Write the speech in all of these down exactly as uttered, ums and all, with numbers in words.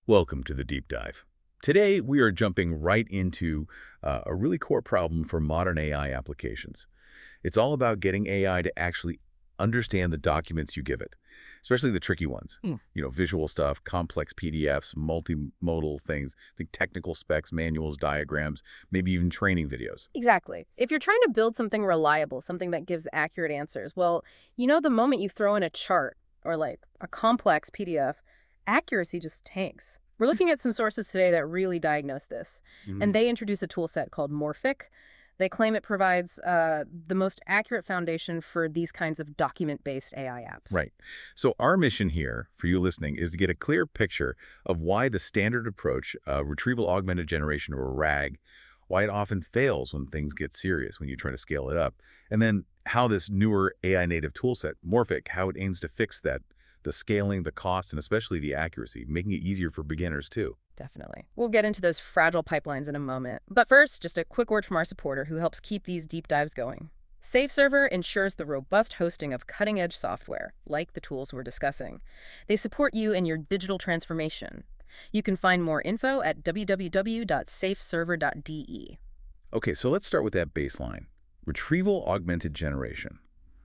Welcome to the Deep Dive. Today, we are jumping right into uh, a really core problem for modern A I applications. It's all about getting A I to actually understand the documents you give it, especially the tricky ones. Hmm. You know, visual stuff, complex P D Fs, multimodal things, think technical specs, manuals, diagrams, maybe even training videos. Exactly. If you're trying to build something reliable, something that gives accurate answers, well, you know the moment you throw in a chart or like a complex P D F, accuracy just tanks. We're looking at some sources today that really diagnose this, and they introduce a tool set called Morphic. They claim it provides uh, the most accurate foundation for these kinds of document-based A I apps. Right. So our mission here, for you listening, is to get a clear picture of why the standard approach, uh, retrieval augmented generation, or RAG, why it often fails when things get serious, when you try to scale it up, and then how this newer A I native toolset, Morphic, how it aims to fix that, the scaling, the cost, and especially the accuracy, making it easier for beginners too. Definitely. We'll get into those fragile pipelines in a moment. But first, just a quick word from our supporter who helps keep these deep dives going. SafeServer ensures the robust hosting of cutting-edge software, like the tools we're discussing. They support you in your digital transformation. You can find more info at w w w dot safe server dot d e. Okay, so let's start with that baseline. Retrieval augmented generation,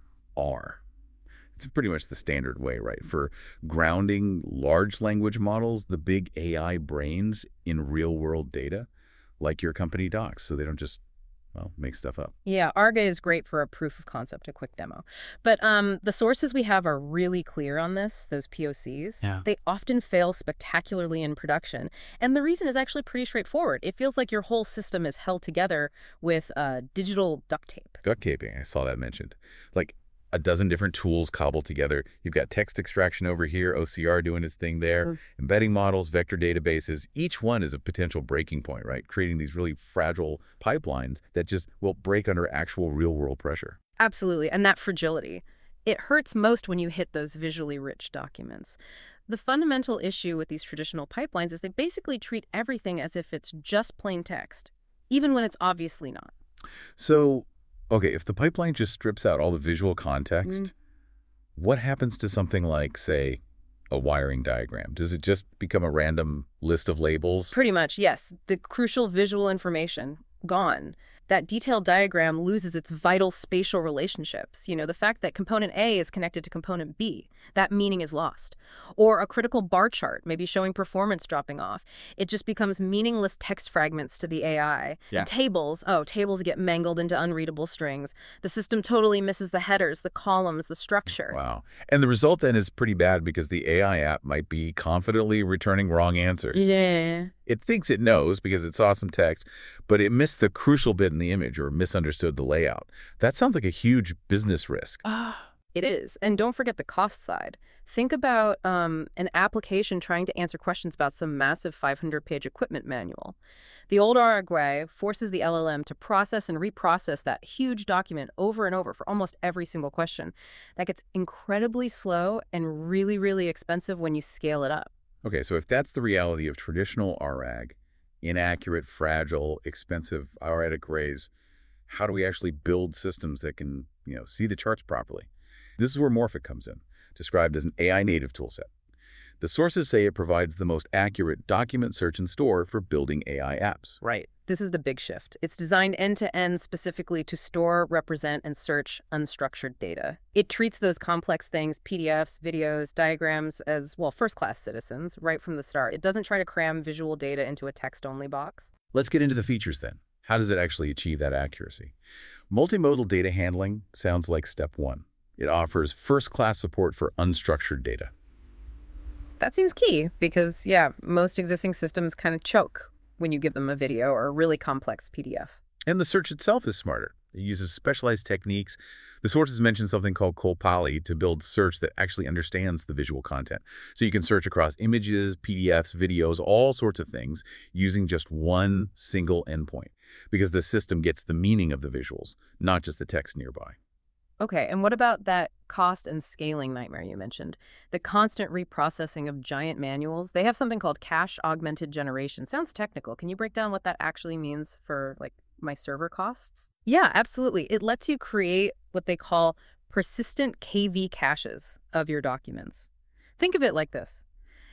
R. It's pretty much the standard way, right? For grounding large language models, the big A I brains in real-world data, like your company docs, so they don't just, well, make stuff up. Yeah, Arga is great for a proof of concept, a quick demo. But um, the sources we have are really clear on this, those P O Cs. Yeah. They often fail spectacularly in production. And the reason is actually pretty straightforward. It feels like your whole system is held together with uh, digital duct tape. Duct taping, I saw that mentioned. Like a dozen different tools cobbled together. You've got text extraction over here, O C R doing its thing there, Mm. embedding models, vector databases. Each one is a potential breaking point, right? Creating these really fragile pipelines that just will break under actual real-world pressure. Absolutely. And that fragility. It hurts most when you hit those visually rich documents. The fundamental issue with these traditional pipelines is they basically treat everything as if it's just plain text, even when it's obviously not. So, okay, if the pipeline just strips out all the visual context, Mm. what happens to something like, say, a wiring diagram? Does it just become a random list of labels? Pretty much, yes. The crucial visual information, gone. That detailed diagram loses its vital spatial relationships. You know, the fact that component A is connected to component B, that meaning is lost. Or a critical bar chart, maybe showing performance dropping off. It just becomes meaningless text fragments to the A I. Yeah. And tables, oh, tables get mangled into unreadable strings. The system totally misses the headers, the columns, the structure. Wow. And the result then is pretty bad because the A I app might be confidently returning wrong answers. Yeah. It thinks it knows because it saw some text, but it missed the crucial bit in the image or misunderstood the layout. That sounds like a huge business risk. Ah, it is. And don't forget the cost side. Think about um, an application trying to answer questions about some massive five hundred page equipment manual. The old R A G forces the L L M to process and reprocess that huge document over and over for almost every single question. That gets incredibly slow and really, really expensive when you scale it up. Okay, so if that's the reality of traditional R A G, inaccurate, fragile, expensive R A G arrays, how do we actually build systems that can, you know, see the charts properly? This is where Morphic comes in, described as an A I native toolset. The sources say it provides the most accurate document search and store for building A I apps. Right. This is the big shift. It's designed end-to-end specifically to store, represent, and search unstructured data. It treats those complex things, P D Fs, videos, diagrams, as, well, first-class citizens right from the start. It doesn't try to cram visual data into a text-only box. Let's get into the features then. How does it actually achieve that accuracy? Multimodal data handling sounds like step one. It offers first-class support for unstructured data. That seems key because, yeah, most existing systems kind of choke when you give them a video or a really complex P D F. And the search itself is smarter. It uses specialized techniques. The sources mention something called Colpali to build search that actually understands the visual content. So you can search across images, P D Fs, videos, all sorts of things using just one single endpoint because the system gets the meaning of the visuals, not just the text nearby. Okay, and what about that cost and scaling nightmare you mentioned? The constant reprocessing of giant manuals. They have something called cache augmented generation. Sounds technical. Can you break down what that actually means for, like, my server costs? Yeah, absolutely. It lets you create what they call persistent K V caches of your documents. Think of it like this.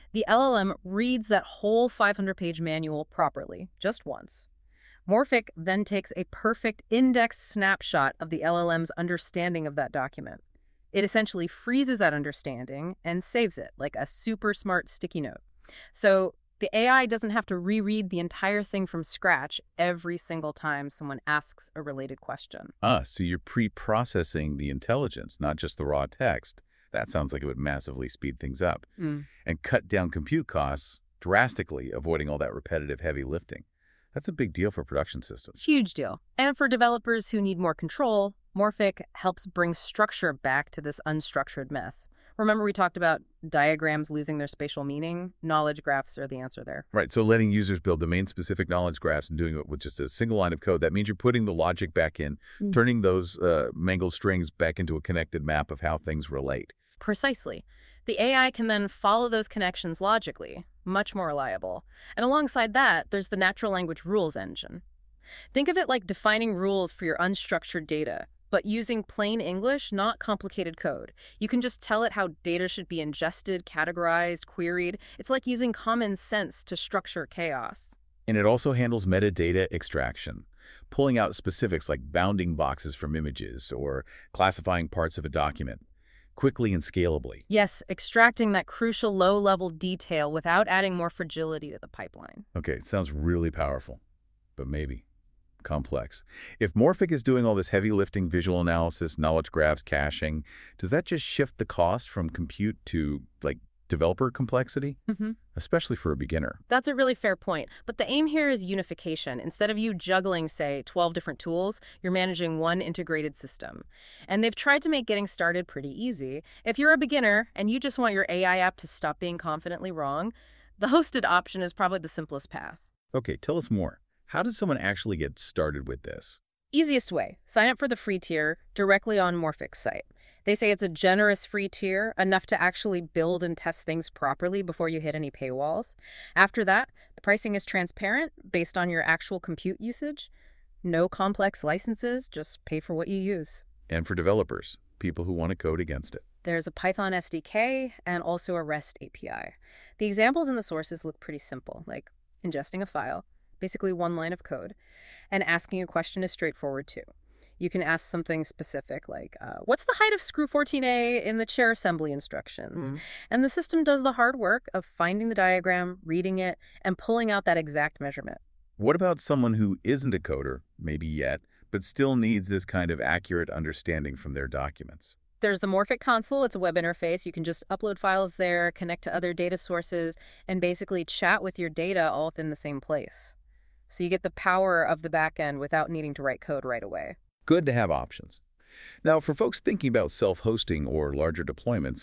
The L L M reads that whole five hundred page manual properly, just once. Morphic then takes a perfect indexed snapshot of the L L M's understanding of that document. It essentially freezes that understanding and saves it, like a super smart sticky note. So the A I doesn't have to reread the entire thing from scratch every single time someone asks a related question. Ah, so you're pre-processing the intelligence, not just the raw text. That sounds like it would massively speed things up Mm. and cut down compute costs drastically, avoiding all that repetitive heavy lifting. That's a big deal for production systems. Huge deal. And for developers who need more control, Morphic helps bring structure back to this unstructured mess. Remember we talked about diagrams losing their spatial meaning? Knowledge graphs are the answer there. Right, so letting users build domain-specific knowledge graphs and doing it with just a single line of code, that means you're putting the logic back in, Mm. turning those uh, mangled strings back into a connected map of how things relate. Precisely. The A I can then follow those connections logically, much more reliable. And alongside that, there's the natural language rules engine. Think of it like defining rules for your unstructured data, but using plain English, not complicated code. You can just tell it how data should be ingested, categorized, queried. It's like using common sense to structure chaos. And it also handles metadata extraction, pulling out specifics like bounding boxes from images or classifying parts of a document quickly and scalably. Yes, extracting that crucial low-level detail without adding more fragility to the pipeline. Okay, it sounds really powerful, but maybe complex. If Morphic is doing all this heavy lifting visual analysis, knowledge graphs, caching, does that just shift the cost from compute to, like, developer complexity? Mm-hmm. Especially for a beginner. That's a really fair point. But the aim here is unification. Instead of you juggling, say, twelve different tools, you're managing one integrated system. And they've tried to make getting started pretty easy. If you're a beginner and you just want your A I app to stop being confidently wrong, the hosted option is probably the simplest path. Okay, tell us more. How does someone actually get started with this? Easiest way, sign up for the free tier directly on Morphic's site. They say it's a generous free tier, enough to actually build and test things properly before you hit any paywalls. After that, the pricing is transparent based on your actual compute usage. No complex licenses, just pay for what you use. And for developers, people who want to code against it. There's a Python S D K and also a REST A P I. The examples in the sources look pretty simple, like ingesting a file, basically one line of code, and asking a question is straightforward too. You can ask something specific like, uh, what's the height of screw fourteen A in the chair assembly instructions? Mm-hmm. And the system does the hard work of finding the diagram, reading it, and pulling out that exact measurement. What about someone who isn't a coder, maybe yet, but still needs this kind of accurate understanding from their documents? There's the Morphic console. It's a web interface. You can just upload files there, connect to other data sources, and basically chat with your data all within the same place. So you get the power of the backend without needing to write code right away. Good to have options. Now, for folks thinking about self-hosting or larger deployments,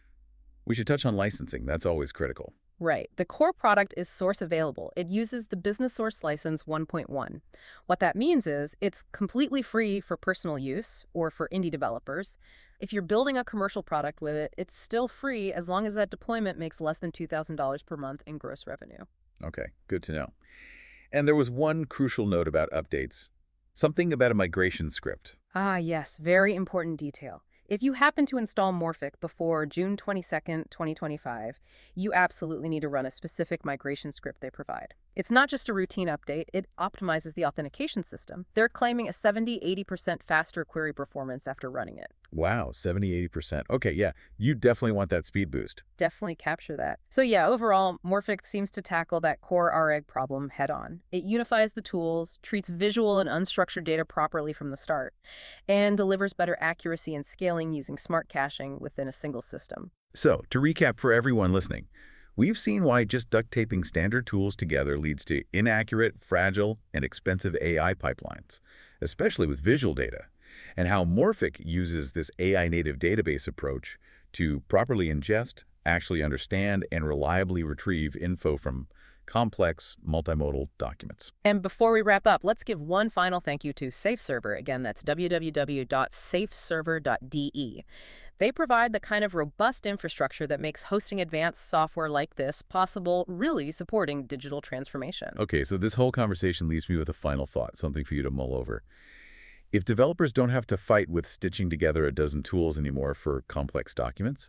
we should touch on licensing. That's always critical. Right. The core product is source available. It uses the Business Source License one point one. What that means is it's completely free for personal use or for indie developers. If you're building a commercial product with it, it's still free as long as that deployment makes less than two thousand dollars per month in gross revenue. Okay, good to know. And there was one crucial note about updates, something about a migration script. Ah, yes, very important detail. If you happen to install Morphic before June twenty-second, twenty twenty-five, you absolutely need to run a specific migration script they provide. It's not just a routine update, it optimizes the authentication system. They're claiming a seventy to eighty percent faster query performance after running it. Wow, seventy, eighty percent. Okay, yeah, you definitely want that speed boost. Definitely capture that. So yeah, overall, Morphic seems to tackle that core R E G problem head on. It unifies the tools, treats visual and unstructured data properly from the start, and delivers better accuracy and scaling using smart caching within a single system. So, to recap for everyone listening, we've seen why just duct taping standard tools together leads to inaccurate, fragile, and expensive A I pipelines, especially with visual data, and how Morphic uses this A I-native database approach to properly ingest, actually understand, and reliably retrieve info from complex, multimodal documents. And before we wrap up, let's give one final thank you to SafeServer. Again, that's w w w dot safe server dot d e. They provide the kind of robust infrastructure that makes hosting advanced software like this possible, really supporting digital transformation. Okay, so this whole conversation leaves me with a final thought, something for you to mull over. If developers don't have to fight with stitching together a dozen tools anymore for complex documents,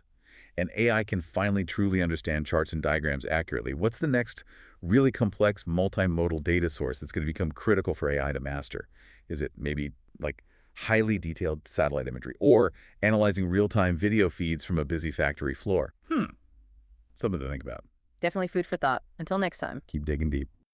and A I can finally truly understand charts and diagrams accurately, what's the next really complex multimodal data source that's going to become critical for A I to master? Is it maybe like highly detailed satellite imagery or analyzing real-time video feeds from a busy factory floor? Hmm. Something to think about. Definitely food for thought. Until next time. Keep digging deep.